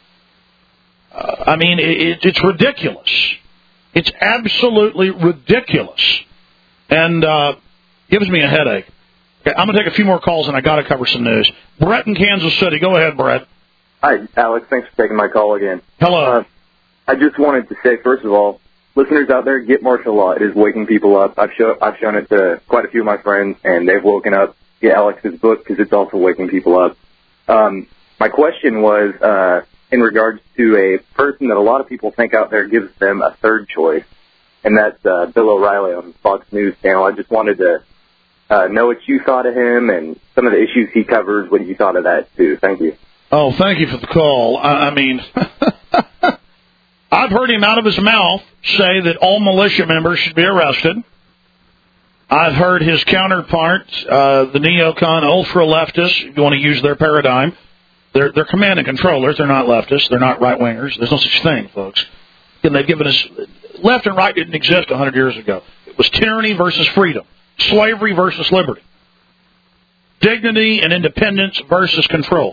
S2: It's ridiculous. It's absolutely ridiculous. And gives me a headache. Okay, I'm going to take a few more calls, and I got to cover some news. Brett in Kansas City. Go ahead, Brett.
S15: Hi, Alex. Thanks for taking my call again.
S2: Hello.
S15: I just wanted to say, first of all, listeners out there, get martial law. It is waking people up. I've shown it to quite a few of my friends, and they've woken up. Get Alex's book because it's also waking people up. My question was in regards to a person that a lot of people think out there gives them a third choice, and that's Bill O'Reilly on Fox News channel. I just wanted to know what you thought of him and some of the issues he covers, what you thought of that, too. Thank you.
S2: Oh, thank you for the call. I've heard him out of his mouth say that all militia members should be arrested. I've heard his counterpart, the neocon ultra-leftists, if you want to use their paradigm, they're command and controllers. They're not leftists. They're not right-wingers. There's no such thing, folks. And they've given us... Left and right didn't exist 100 years ago. It was tyranny versus freedom. Slavery versus liberty. Dignity and independence versus control.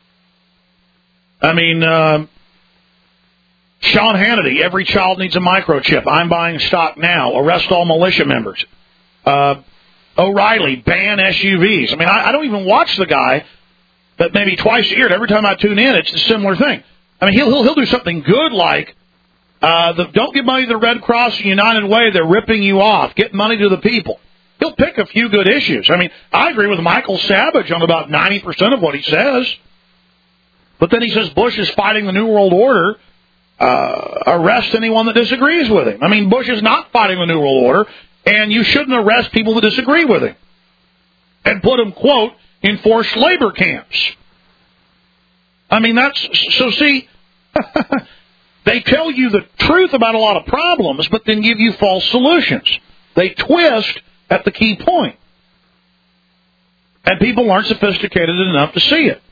S2: I mean, Sean Hannity, every child needs a microchip. I'm buying stock now. Arrest all militia members. O'Reilly, ban SUVs. I mean, I don't even watch the guy, but maybe twice a year. Every time I tune in, it's a similar thing. I mean, he'll do something good like, don't give money to the Red Cross and United Way. They're ripping you off. Get money to the people. He'll pick a few good issues. I mean, I agree with Michael Savage on about 90% of what he says. But then he says Bush is fighting the New World Order. Arrest anyone that disagrees with him. I mean, Bush is not fighting the New World Order, and you shouldn't arrest people that disagree with him and put them, quote, in forced labor camps. I mean, so see, they tell you the truth about a lot of problems, but then give you false solutions. They twist at the key point. And people aren't sophisticated enough to see it.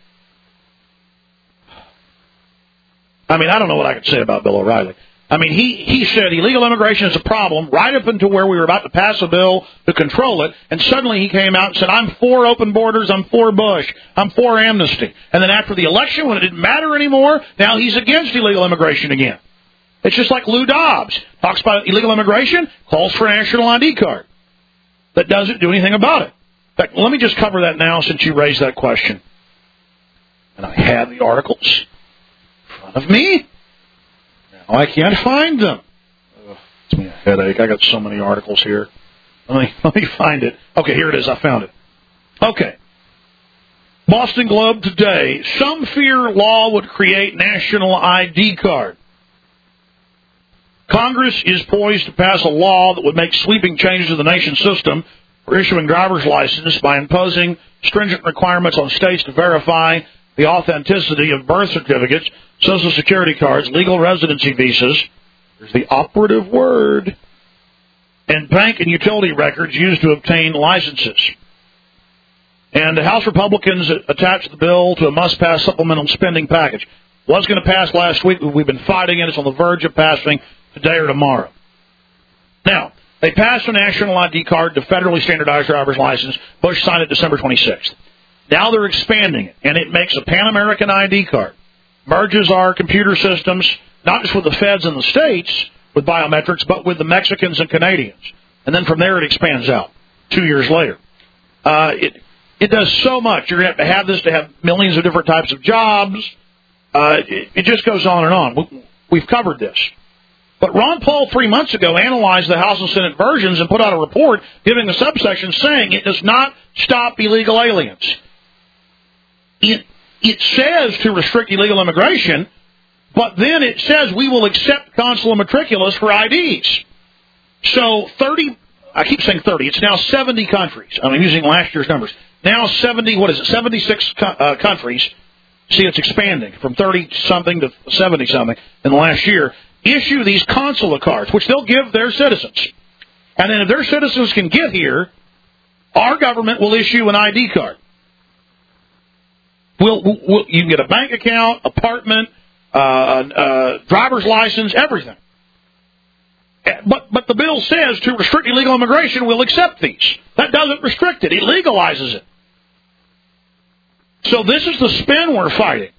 S2: I mean, I don't know what I could say about Bill O'Reilly. I mean, he said illegal immigration is a problem right up until where we were about to pass a bill to control it, and suddenly he came out and said, I'm for open borders, I'm for Bush, I'm for amnesty. And then after the election, when it didn't matter anymore, now he's against illegal immigration again. It's just like Lou Dobbs. Talks about illegal immigration, calls for a national ID card. That doesn't do anything about it. In fact, let me just cover that now since you raised that question. And I had the articles in front of me. Now I can't find them. It's me a headache. I got so many articles here. Let me find it. Okay, here it is. I found it. Okay. Boston Globe today. Some fear law would create national ID card. Congress is poised to pass a law that would make sweeping changes to the nation's system for issuing driver's licenses by imposing stringent requirements on states to verify the authenticity of birth certificates, Social Security cards, legal residency visas, there's the operative word, and bank and utility records used to obtain licenses. And the House Republicans attached the bill to a must-pass supplemental spending package. Was going to pass last week, but we've been fighting it. It's on the verge of passing today or tomorrow. Now, they passed a national ID card to federally standardized driver's license. Bush signed it December 26th. Now they're expanding it, and it makes a Pan-American ID card. Merges our computer systems, not just with the feds in the states with biometrics, but with the Mexicans and Canadians. And then from there it expands out 2 years later. It does so much. You're going to have this to have millions of different types of jobs. It just goes on and on. We've covered this. But Ron Paul 3 months ago analyzed the House and Senate versions and put out a report giving a subsection saying it does not stop illegal aliens. It says to restrict illegal immigration, but then it says we will accept consular matriculus for IDs. So 30, I keep saying 30, it's now 70 countries. I'm using last year's numbers. Now 76 countries. See, it's expanding from 30-something to 70-something in the last year. Issue these consular cards, which they'll give their citizens. And then if their citizens can get here, our government will issue an ID card. You can get a bank account, apartment, driver's license, everything. But the bill says to restrict illegal immigration, we'll accept these. That doesn't restrict it. It legalizes it. So this is the spin we're fighting.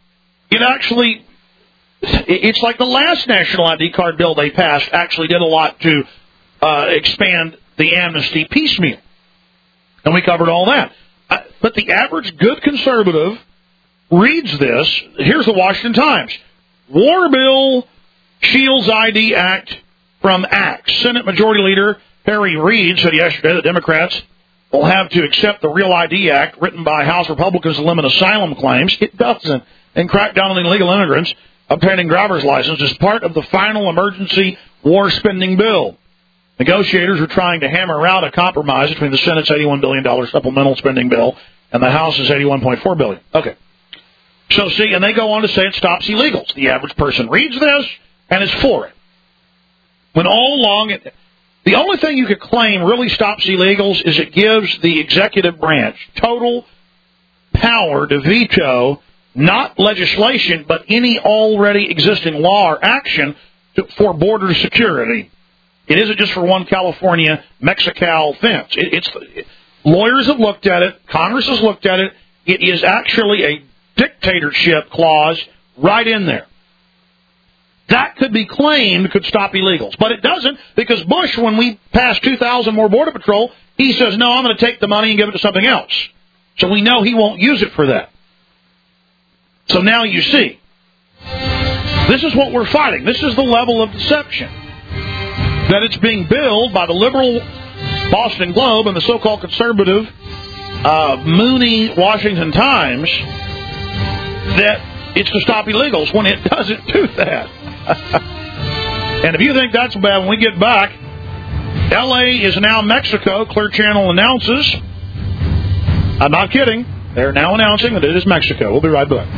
S2: It's like the last national ID card bill they passed actually did a lot to expand the amnesty piecemeal. And we covered all that. But the average good conservative reads this. Here's the Washington Times. War bill shields ID Act from acts. Senate Majority Leader Harry Reid said yesterday that Democrats will have to accept the Real ID Act written by House Republicans to limit asylum claims. It doesn't. And crack down on illegal immigrants obtaining driver's license as part of the final emergency war spending bill. Negotiators are trying to hammer out a compromise between the Senate's $81 billion supplemental spending bill and the House's $81.4 billion. Okay. So, see, and they go on to say it stops illegals. The average person reads this, and is for it. When all along, the only thing you could claim really stops illegals is it gives the executive branch total power to veto not legislation, but any already existing law or action for border security. It isn't just for one California Mexical fence. Lawyers have looked at it. Congress has looked at it. It is actually a dictatorship clause right in there. That could be claimed could stop illegals. But it doesn't, because Bush, when we passed 2,000 more Border Patrol, he says, no, I'm going to take the money and give it to something else. So we know he won't use it for that. So now you see. This is what we're fighting. This is the level of deception. That it's being billed by the liberal Boston Globe and the so-called conservative Mooney Washington Times that it's to stop illegals when it doesn't do that. And if you think that's bad, when we get back, L.A. is now Mexico. Clear Channel announces. I'm not kidding. They're now announcing that it is Mexico. We'll be right back.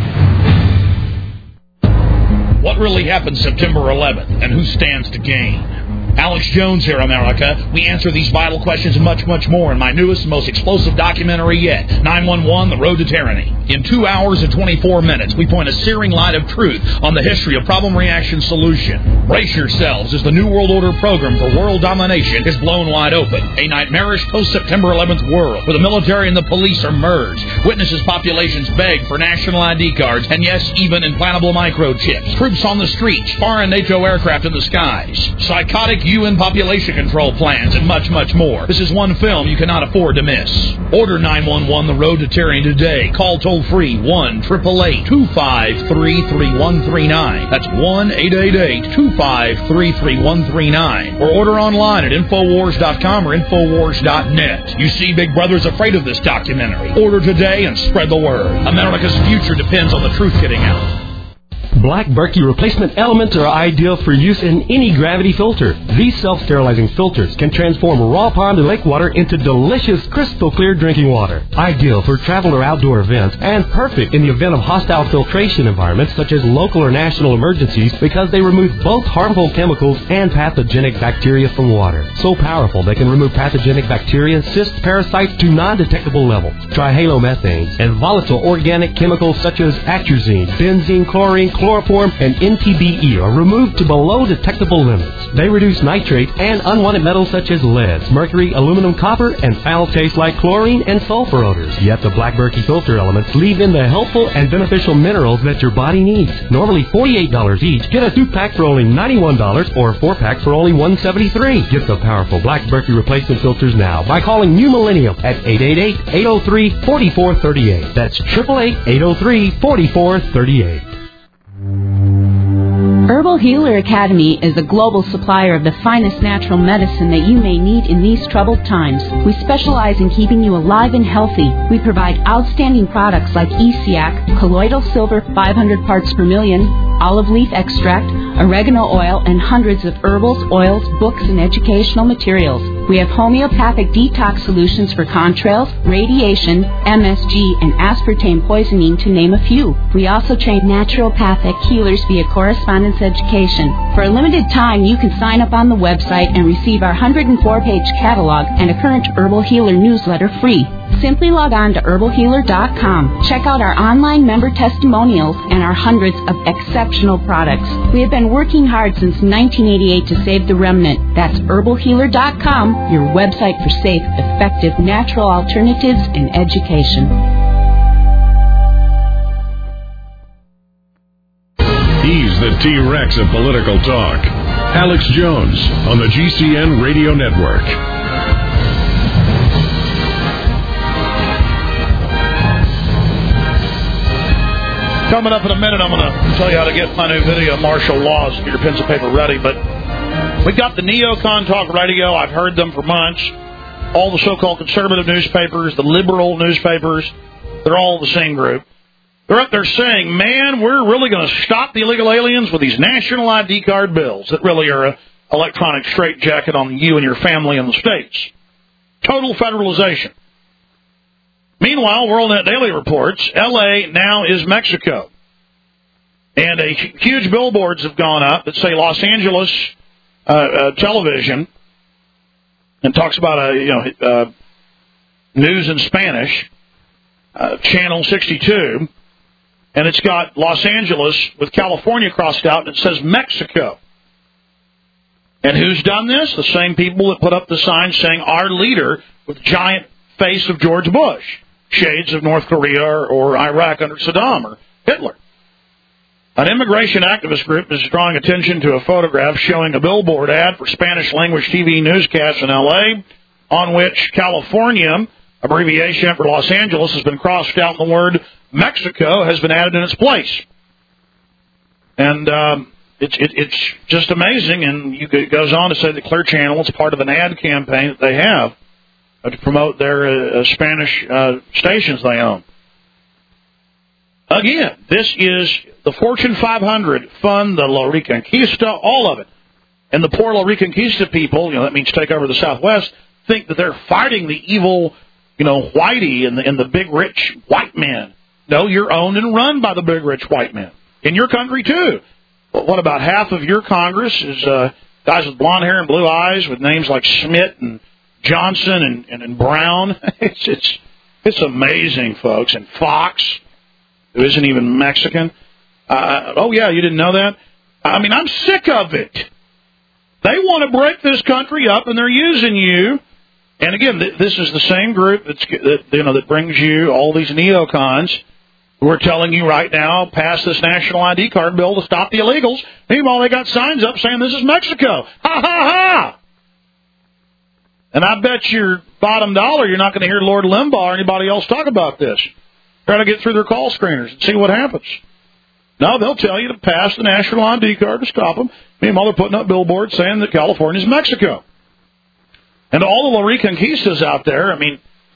S2: What really happened September 11th, and who stands to gain? Alex Jones here, America. We answer these vital questions and much, much more in my newest and most explosive documentary yet, 911, The Road to Tyranny. In 2 hours and 24 minutes, we point a searing light of truth on the history of problem, reaction, solution. Brace yourselves as the New World Order program for world domination is blown wide open. A nightmarish post-September 11th world where the military and the police are merged. Witnesses populations beg for national ID cards and, yes, even implantable microchips. Troops on the streets, foreign NATO aircraft in the skies. Psychotic UN population control plans, and much, much more. This is one film you cannot afford to miss. Order 911 The Road to Tyranny today. Call toll-free 1-888-253-3139. That's 1-888-253-3139. Or order online at Infowars.com or Infowars.net. You see, Big Brother's afraid of this documentary. Order today and spread the word. America's future depends on the truth getting out.
S7: Black Berkey replacement elements are ideal for use in any gravity filter. These self-sterilizing filters can transform raw pond and lake water into delicious, crystal clear drinking water. Ideal for travel or outdoor events, and perfect in the event of hostile filtration environments such as local or national emergencies, because they remove both harmful chemicals and pathogenic bacteria from water. So powerful they can remove pathogenic bacteria, cysts, parasites to non-detectable levels. Trihalomethanes and volatile organic chemicals such as atrazine, benzene, chlorine, chloroform, and NTBE are removed to below detectable limits. They reduce nitrate and unwanted metals such as lead, mercury, aluminum, copper, and foul taste like chlorine and sulfur odors. Yet the Black Berkey filter elements leave in the helpful and beneficial minerals that your body needs. Normally $48 each. Get a 2-pack for only $91 or a 4-pack for only $173. Get the powerful Black Berkey replacement filters now by calling New Millennium at 888-803-4438. That's 888-803-4438.
S16: Herbal Healer Academy is a global supplier of the finest natural medicine that you may need in these troubled times. We specialize in keeping you alive and healthy. We provide outstanding products like ESIAC, colloidal silver 500 parts per million, olive leaf extract, oregano oil, and hundreds of herbals, oils, books, and educational materials. We have homeopathic detox solutions for contrails, radiation, MSG, and aspartame poisoning, to name a few. We also train naturopathic healers via correspondence education. For a limited time, you can sign up on the website and receive our 104-page catalog and a current Herbal Healer newsletter free. Simply log on to herbalhealer.com. Check out our online member testimonials and our hundreds of exceptional products. We have been working hard since 1988 to save the remnant. That's herbalhealer.com, your website for safe, effective, natural alternatives and education.
S1: He's the T-Rex of political talk. Alex Jones on the GCN Radio Network.
S2: Coming up in a minute, I'm going to tell you how to get my new video, Martial Laws. Get your pencil and paper ready. But we got the Neocon Talk Radio. I've heard them for months. All the so-called conservative newspapers, the liberal newspapers, they're all the same group. They're up there saying, man, we're really going to stop the illegal aliens with these national ID card bills that really are an electronic straitjacket on you and your family in the States. Total federalization. Meanwhile, WorldNet Daily reports, L.A. now is Mexico. And huge billboards have gone up that say Los Angeles television, and talks about news in Spanish, channel 62, and it's got Los Angeles with California crossed out, and it says Mexico. And who's done this? The same people that put up the sign saying "Our leader" with giant face of George Bush, shades of North Korea or Iraq under Saddam or Hitler. An immigration activist group is drawing attention to a photograph showing a billboard ad for Spanish-language TV newscasts in L.A., on which California, abbreviation for Los Angeles, has been crossed out and the word Mexico has been added in its place. And it's just amazing, and it goes on to say that Clear Channel is part of an ad campaign that they have to promote their Spanish stations they own. Again, this is the Fortune 500 fund, the La Reconquista, all of it. And the poor La Reconquista people, that means take over the Southwest, think that they're fighting the evil, whitey and the big rich white men. No, you're owned and run by the big rich white men. In your country, too. But what about half of your Congress is guys with blonde hair and blue eyes with names like Schmidt and Johnson and Brown? It's amazing, folks. And Fox, who isn't even Mexican. Oh, yeah, you didn't know that? I mean, I'm sick of it. They want to break this country up, and they're using you. And again, this is the same group that brings you all these neocons who are telling you right now, pass this national ID card bill to stop the illegals. Meanwhile, they got signs up saying this is Mexico. Ha, ha, ha! And I bet your bottom dollar you're not going to hear Lord Limbaugh or anybody else talk about this. Trying to get through their call screeners and see what happens. No, they'll tell you to pass the national ID card to stop them. Meanwhile, they're putting up billboards saying that California is Mexico. And all the La Reconquistas out there, I mean,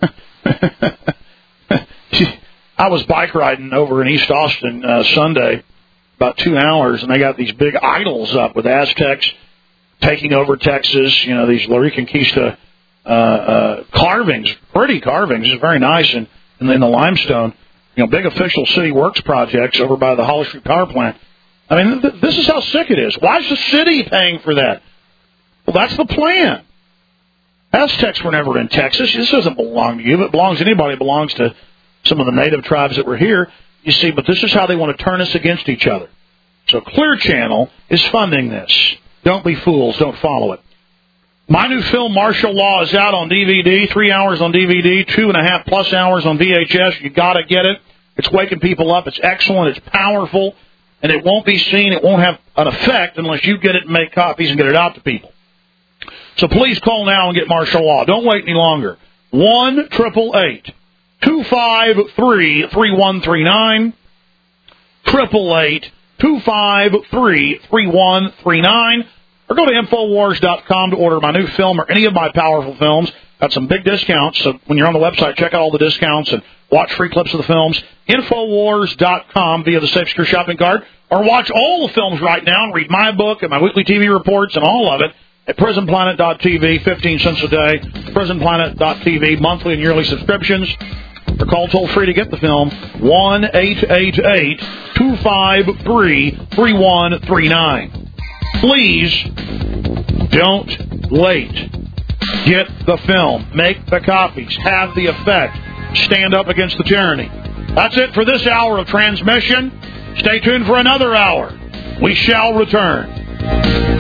S2: I was bike riding over in East Austin Sunday, about 2 hours, and they got these big idols up with Aztecs taking over Texas, these La Reconquista carvings, pretty carvings. It's very nice in the limestone. Big official city works projects over by the Holly Street Power Plant. I mean, this is how sick it is. Why is the city paying for that? Well, that's the plan. Aztecs were never in Texas. This doesn't belong to you. If it belongs to anybody, it belongs to some of the native tribes that were here. You see, but this is how they want to turn us against each other. So Clear Channel is funding this. Don't be fools. Don't follow it. My new film, Martial Law, is out on DVD, 3 hours on DVD, 2.5+ hours on VHS. You got to get it. It's waking people up. It's excellent. It's powerful. And it won't be seen. It won't have an effect unless you get it and make copies and get it out to people. So please call now and get Martial Law. Don't wait any longer. 1-888-253-3139. 888-253-3139. Or go to Infowars.com to order my new film or any of my powerful films. Got some big discounts, so when you're on the website, check out all the discounts and watch free clips of the films. Infowars.com via the Safe Secure Shopping Card. Or watch all the films right now and read my book and my weekly TV reports and all of it at PrisonPlanet.tv, 15 cents a day. PrisonPlanet.tv, monthly and yearly subscriptions. Or call toll-free to get the film, 1-888-253-3139. Please don't wait. Get the film. Make the copies. Have the effect. Stand up against the tyranny. That's it for this hour of transmission. Stay tuned for another hour. We shall return.